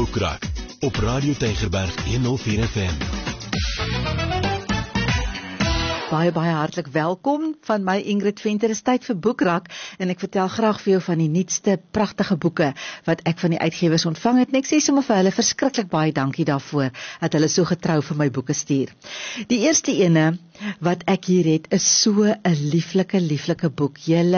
Boekrak op Radio Tygerberg 104 FM. Baie hartlik welkom van my Ingrid Venter. Is tyd vir Boekrak en ek vertel graag vir jou van die nuutste pragtige boeke wat ek van die uitgewers ontvang het. En ek sê sommer vir hulle verskriklik baie dankie daarvoor dat hulle so getrou vir my boeke stuur. Die eerste ene wat ek hier het is so 'n lieflike boek.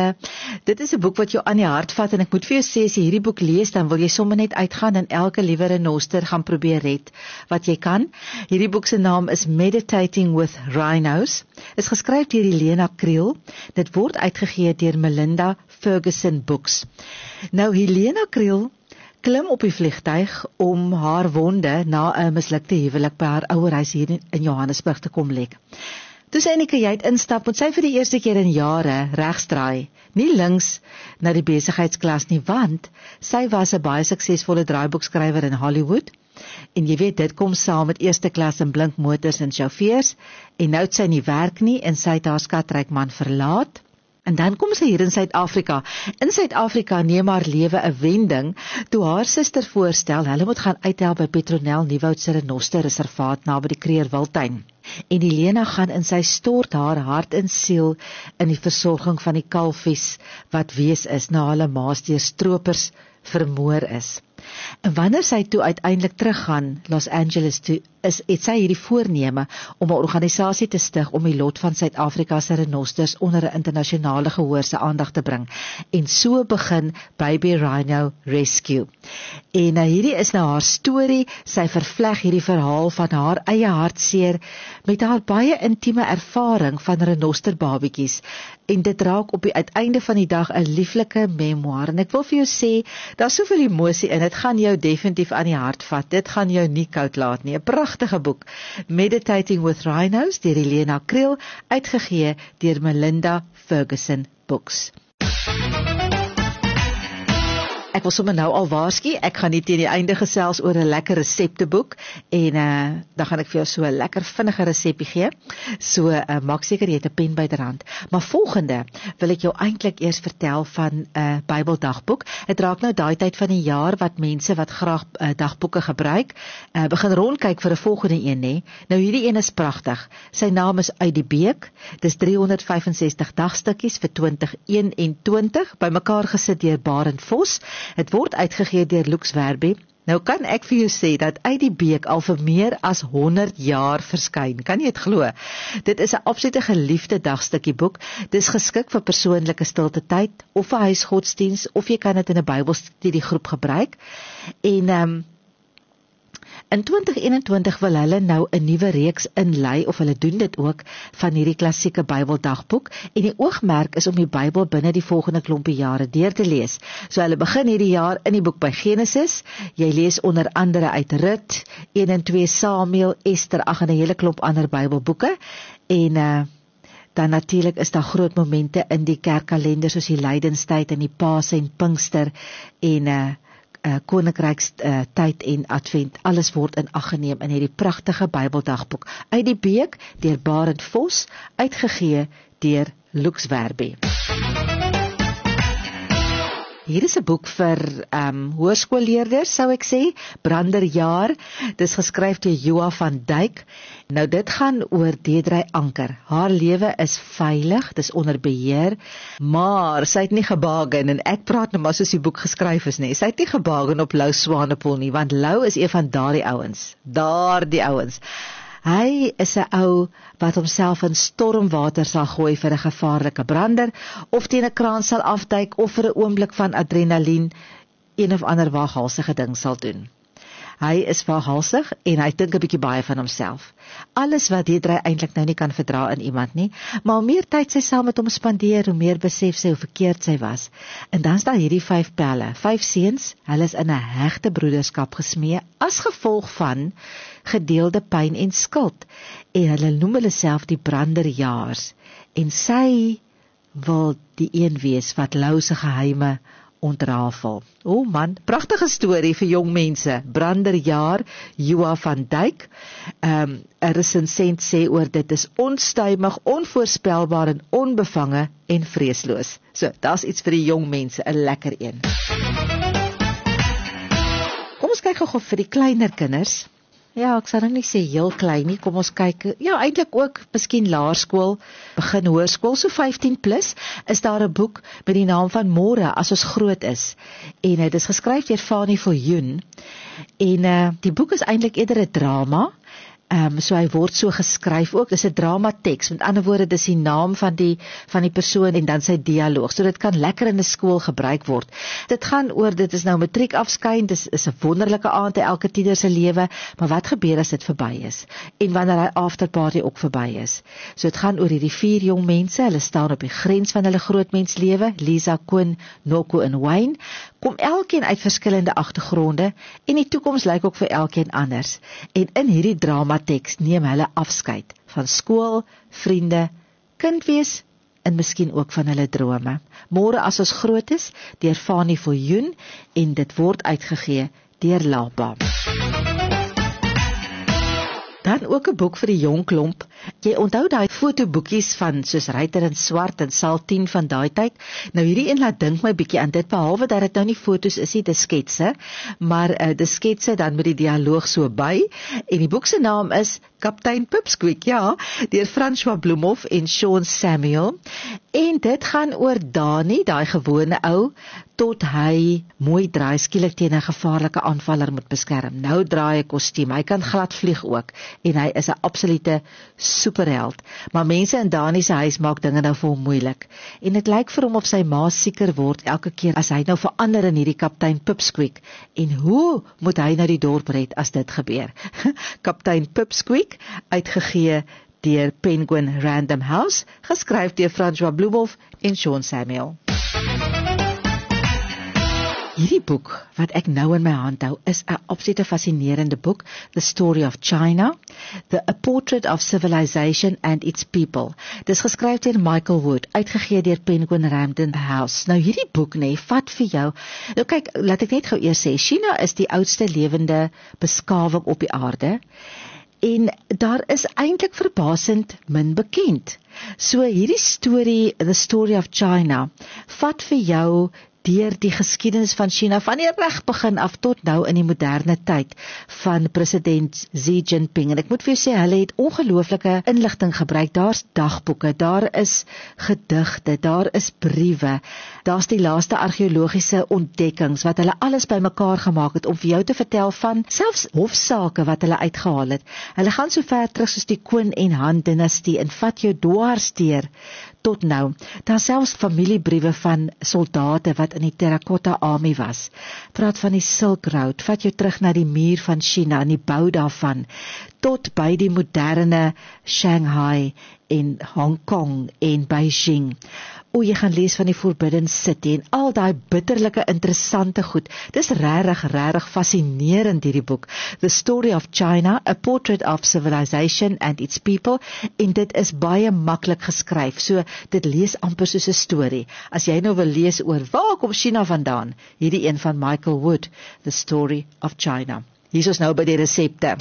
Dit is 'n boek wat jou aan die hart vat en ek moet vir jou sê as jy hierdie boek lees dan wil jy sommer net uitgaan en elke liewe renoster gaan probeer red wat jy kan. Hierdie boek se naam is Meditating with Rhinos. Is geskryf deur Helena Kriel. Dit word uitgegee deur Melinda Ferguson Books. Nou Helena Kriel klim op die vliegtuig om haar wonde na 'n mislukte huwelik by haar ouerhuis hier in Johannesburg te kom lek. Toe sy in die kajuit instap, moet sy vir die eerste keer in jare regsdraai, nie links na die besigheidsklas nie, want sy was 'n baie suksesvolle draaiboekskrywer in Hollywood. En jy weet, dit kom saam met eerste klas en blink motors en sjofeurs, en nou het sy nie werk nie, en sy het haar skatryk man verlaat, en dan kom sy hier in Suid-Afrika. In Suid-Afrika neem haar lewe 'n wending, toe haar suster voorstel, hulle moet gaan uithelp by Petronel Nieuwoud se renosterreservaat naby die Kreerwiltuin. En Helena gaan en sy stort haar hart en siel in die versorging van die kalfies, wat wees is, na hulle maas deur stroopers vermoor is. En wanneer sy toe uiteindelik teruggaan Los Angeles toe, het sy hierdie voorneme om 'n organisasie te stig om die lot van Suid-Afrika se renosters onder 'n internasionale gehoor se aandag te bring. En so begin Baby Rhino Rescue. En hierdie is nou haar storie, sy vervleg hierdie verhaal van haar eie hartseer met haar baie intieme ervaring van renosterbabietjies. En dit raak op die uiteinde van die dag 'n lieflike memoir. En ek wil vir jou sê, daar's soveel emosie in, dit gaan jou definitief aan die hart vat. Dit gaan jou nie koud laat nie. 'n Pragtige boek. Meditating with Rhinos deur Helena Kriel, uitgegee deur Melinda Ferguson Books. Ek wil sommer nou al waarsku, ek gaan nie teen die einde gesels oor 'n lekker resepteboek en dan gaan ek vir jou so 'n lekker vinnige resepie gee. So maak seker jy het 'n pen byderhand. Maar volgende wil ek jou eintlik eers vertel van 'n Bybeldagboek. Dit raak nou daai tyd van die jaar wat mense wat graag dagboeke gebruik, begin rondkyk vir 'n volgende een, nê. Nou hierdie een is pragtig. Sy naam is Uit die Beek. Dis 365 dagstukkies vir 2021, bymekaar gesit deur Barend Vos. Het word uitgegee deur Lux Verbi. Nou kan ek vir jou sê dat Uit die Beek al vir meer as 100 jaar verskyn. Kan jy dit glo? Dit is 'n absolute geliefde dagstukkie boek. Dis geskik vir persoonlike stilte tyd of vir huisgodsdiens, of jy kan dit in 'n Bybelstudiegroep gebruik. En in 2021 wil hulle nou 'n nuwe reeks inlei, of hulle doen dit ook, van hierdie klassieke Bybeldagboek, en die oogmerk is om die Bybel binne die volgende klompie jare deur te lees. So hulle begin hierdie jaar in die boek by Genesis, jy lees onder andere uit Rut, 1 en 2 Samuel, Ester, en 'n hele klomp ander Bybelboeke, en dan natuurlik is daar groot momente in die kerkkalender, soos die Lydenstyd en die Paas en Pinkster, en Koninkrykstyd en Advent, alles word in ag geneem in hierdie pragtige Bybeldagboek. Uit die Beek deur Barend Vos, uitgegee deur Lux Verbi. Hier is 'n boek vir hoërskoolleerders, sou ek sê, Branderjaar. Dis geskryf deur Joa van Dijk. Nou dit gaan oor Deidre Anker. Haar lewe is veilig, dis onder beheer, maar sy het nie gebagen, en ek praat nou maar soos die boek geskryf is, nie. Sy het nie gebagen op Lou Swanepoel nie, want Lou is een van daardie ouens. Hy is 'n ou wat homself in stormwater sal gooi vir 'n gevaarlike brander, of teen 'n kraan sal afduik, of vir 'n oomblik van adrenalien een of ander waaghalsige ding sal doen. Hy is waaghalsig en hy dink 'n bietjie baie van homself. Alles wat Deidre eintlik nou nie kan verdra in iemand nie, maar hoe meer tyd sy saam met hom spandeer, hoe meer besef sy hoe verkeerd sy was. En dan is daar hierdie 5 pelle, 5 seuns, hulle is in 'n hegte broederskap gesmee as gevolg van gedeelde pyn en skuld, en hulle noem hulle self die Branderjaars, en sy wil die een wees wat Lou se geheime ontrafel. O man, pragtige storie vir jong mense. Branderjaar, Joa van Dijk. 'n Resensent sê oor dit is onstuimig, onvoorspelbaar en onbevange en vreesloos. So, daar's iets vir die jong mense, 'n lekker een. Kom ons kyk gou vir die kleiner kinders. Ja, ek sal nou nie sê heel klein nie, kom ons kyk, ja, eintlik ook, miskien laerskool, begin hoërskool, so 15 plus, is daar 'n boek met die naam van Môre as ons groot is, en dit is geskryf deur Fanny Viljoen, en die boek is eintlik eerder 'n drama, so hy word so geskryf ook, dis 'n drama teks, met ander woorde, dis die naam van die persoon en dan sy dialoog, so dit kan lekker in 'n skool gebruik word. Dit gaan oor, dit is nou matriek afskyn, dis is 'n wonderlike aand in elke tiener se lewe, maar wat gebeur as dit verby is? En wanneer hy afterparty ook verby is? So dit gaan oor hierdie 4 jong mense, hulle staan op die grens van hulle grootmenslewe, Lisa, Koen, Noko en Wayne, kom elkeen uit verskillende agtergronde, en die toekoms lyk ook vir elkeen anders. En in hierdie drama teks neem hulle afskeid van skool, vriende, kind wees en miskien ook van hulle drome. Môre as ons groot is, deur Fanny Viljoen, en dit word uitgegee deur Lapa. Dan ook 'n boek vir die jong klomp. Jy onthou daai fotoboekies van soos Ryter in Swart en Saal 10 van daai tyd? Nou hierdie een laat dink my bietjie aan dit, behalwe dat dit nou nie fotos is nie, dis sketse, maar dis sketse dan met die dialoog so by, en die boek se naam is Kaptein Pipsqueak, ja, deur François Bloemhof en Sean Samuel, en dit gaan oor Dani, daai gewone ou, tot hy mooi draai skielik teen 'n gevaarlike aanvaller moet beskerm. Nou draai hy kostuum, hy kan glad vlieg ook, en hy is 'n absolute superheld, maar mense in Dani se huis maak dinge nou vir hom moeilik, en dit lyk vir hom of sy ma sieker word elke keer as hy nou verander in hierdie Kaptein Pipsqueak, en hoe moet hy nou die dorp red as dit gebeur? Kaptein Pipsqueak, uitgegee deur Penguin Random House, geskryf deur François Bloemhof en Sean Samuel. Hierdie boek, wat ek nou in my hand hou, is 'n absolute fascinerende boek, The Story of China, A Portrait of Civilization and Its People. Dit is geskryf deur Michael Wood, uitgegee deur Penguin Random House. Nou hierdie boek, vat vir jou, nou kyk, laat ek net gou eers sê, China is die oudste lewende beskawing op die aarde, en daar is eintlik verbasend min bekend. So hierdie storie, The Story of China, vat vir jou deur die geskiedenis van China, van die reg begin af tot nou in die moderne tyd van president Xi Jinping. En ek moet vir jou sê, hulle het ongelooflike inligting gebruik. Daar's dagboeke, daar is gedigte, daar is briewe, daar's die laaste argeologiese ontdekkings wat hulle alles bymekaar gemaak het om vir jou te vertel van selfs hofsaake wat hulle uitgehaal het. Hulle gaan so ver terug soos die Qin en Han dinastie en vat jou dwars deur tot nou. Daar selfs familiebriewe van soldate wat in die Terracotta Army was. Praat van die Silk Road, vat jou terug na die muur van China en die bou daarvan, tot by die moderne Shanghai en Hong Kong en Beijing. Jy gaan lees van die Forbidden City en al daai bitterlike interessante goed. Dis regtig fascinerend hierdie boek. The Story of China, A Portrait of Civilization and Its People, en dit is baie maklik geskryf. So dit lees amper soos 'n storie. As jy nou wil lees oor waar kom China vandaan, hierdie een van Michael Wood, The Story of China. Hier is ons nou by die resepte.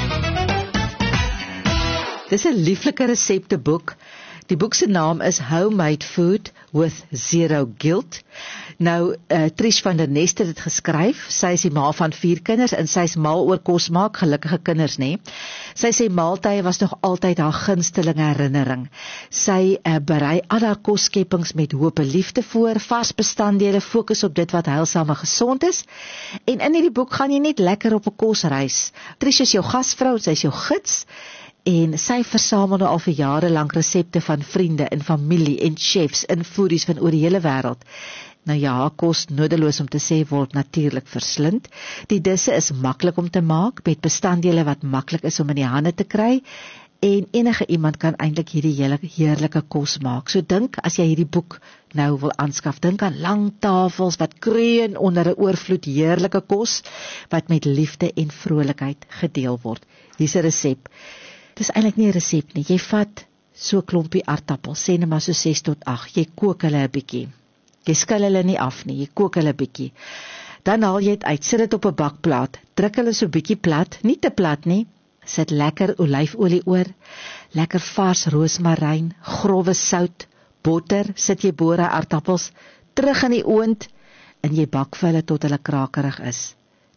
Dis 'n lieflike resepteboek. Die boek se naam is Homemade Food with Zero Guilt. Nou, Trish van der Nest het dit geskryf. Sy is die ma van 4 kinders en sy is mal oor kos maak, gelukkige kinders, nê. Sy sê maaltye was nog altyd haar gunsteling herinnering. Sy berei al haar kosskeppings met hoop en liefde voor, vars bestanddele, fokus op dit wat heilsaam en gesond is. En in hierdie boek gaan jy net lekker op 'n kosreis. Trish is jou gasvrou, sy is jou gids. En sy versamel nou al vir jare lank resepte van vriende en familie en chefs en foodies van oor die hele wêreld. Nou ja, haar kos, nodeloos om te sê, word natuurlik verslind. Die disse is maklik om te maak, met bestanddele wat maklik is om in die hande te kry, en enige iemand kan eintlik hierdie heerlike kos maak. So dink, as jy hierdie boek nou wil aanskaf, dink aan lang tafels wat kreun onder 'n oorvloed heerlike kos, wat met liefde en vrolikheid gedeel word. Hier's 'n resep. Dis eintlik nie 'n resep nie. Jy vat so 'n klompie aardappels, sê net maar so 6 tot 8. Jy kook hulle 'n bietjie. Jy skil hulle nie af nie, jy kook hulle 'n bietjie. Dan haal jy dit uit, sit dit op 'n bakplaat, druk hulle so bietjie plat, nie te plat nie. Sit lekker olyfolie oor, lekker vars roosmaryn, growwe sout, botter, sit jy boere aardappels terug in die oond en jy bak vir hulle tot hulle krakerig is.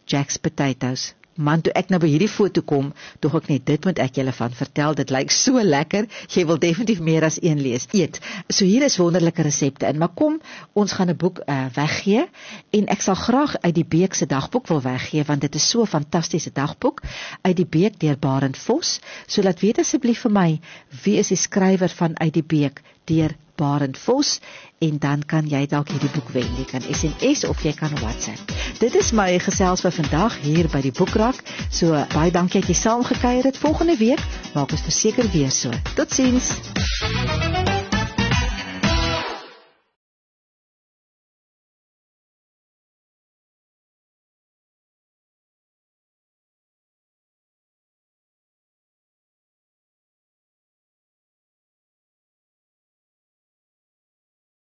Jack's Potatoes. Man, toe ek nou by hierdie foto kom, tog ek net, dit moet ek julle van vertel, dit lyk so lekker, jy wil definitief meer as een lees, eet. So hier is wonderlike resepte in, maar kom, ons gaan 'n boek weggee, en ek sal graag uit die Beek se dagboek wil weggee, want dit is so 'n fantastiese dagboek, uit die Beek deur Barend Vos, so laat weet asseblief vir my, wie is die skrywer van Uit die Beek deur Barend Vos, en dan kan jy dalk hierdie boek wen. Jy kan SMS of jy kan WhatsApp. Dit is my gesels vir vandag hier by die Boekrak. So baie dankie dat jy saamgekuier het. Volgende week maak ons verseker weer so. Totsiens.